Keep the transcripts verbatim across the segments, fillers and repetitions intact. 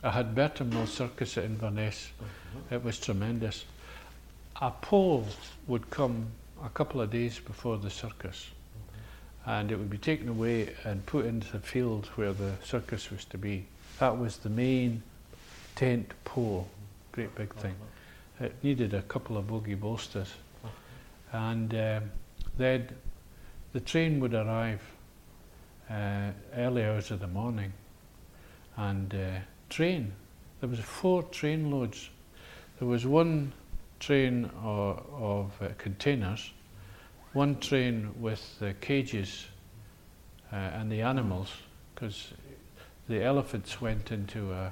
I had Bertram Mill Circus at Inverness. Mm-hmm. It was tremendous. A pole would come a couple of days before the circus, Mm-hmm. and it would be taken away and put into the field where the circus was to be. That was the main tent pole, great big thing. Mm-hmm. It needed a couple of bogey bolsters. Mm-hmm. And um, then the train would arrive uh, early hours of the morning, and uh, train, there was four train loads. There was one train of, of uh, containers, one train with the cages uh, and the animals, because the elephants went into a,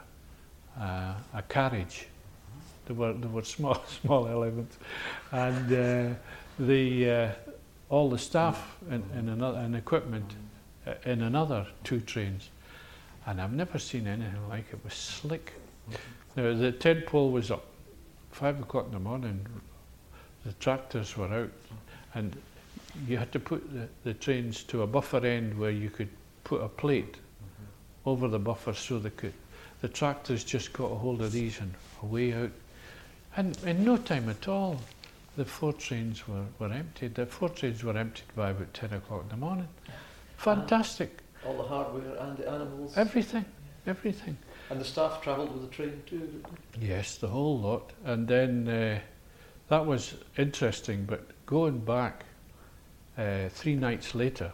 a, a carriage. There were there were small small elephants, and uh, the uh, all the staff and, and another and equipment uh, in another two trains, and I've never seen anything like it. It was slick. Now the tent pole was up five o'clock in the morning. The tractors were out, and you had to put the, the trains to a buffer end where you could put a plate mm-hmm. over the buffer so they could. The tractors just got a hold of these and away out. And in no time at all, the four trains were, were emptied. The four trains were emptied by about ten o'clock in the morning. Fantastic. And all the hardware and the animals? Everything, everything. And the staff travelled with the train too, didn't they? Yes, the whole lot. And then uh, that was interesting, but going back uh, three nights later,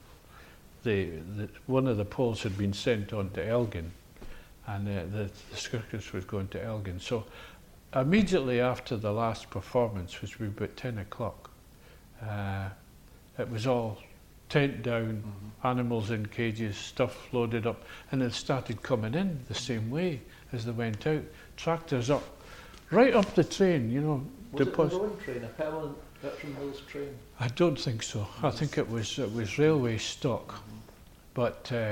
the, the, one of the poles had been sent on to Elgin, and uh, the, the circus was going to Elgin. So immediately after the last performance, which was about ten o'clock, uh, it was all tent down, mm-hmm. animals in cages, stuff loaded up, and it started coming in the same way as they went out. Tractors up, right up the train, you know. Was it a rolling train, a permanent Bertram Mills train? I don't think so. I think it was it was railway stock. Mm-hmm. But uh,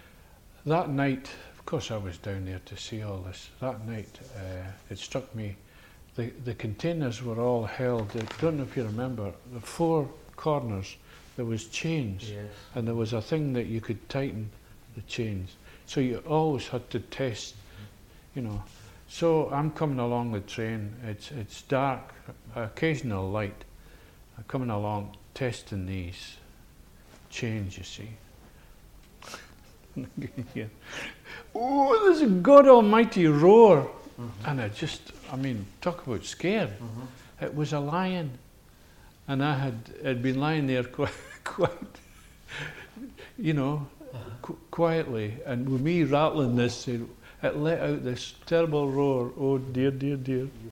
that night, of course I was down there to see all this. That night, uh, it struck me, the, the containers were all held, I don't know if you remember, the four corners, there was chains, yes. and there was a thing that you could tighten the chains. So you always had to test, you know. So I'm coming along the train, it's it's dark, occasional light. I'm coming along, testing these chains, you see. Yeah. Oh, there's a God Almighty roar. Mm-hmm. And I just, I mean, talk about scared. Mm-hmm. It was a lion. And I had had been lying there quite, quite you know, uh-huh. qu- quietly. And with me rattling this, it, it let out this terrible roar. Oh dear, dear, dear.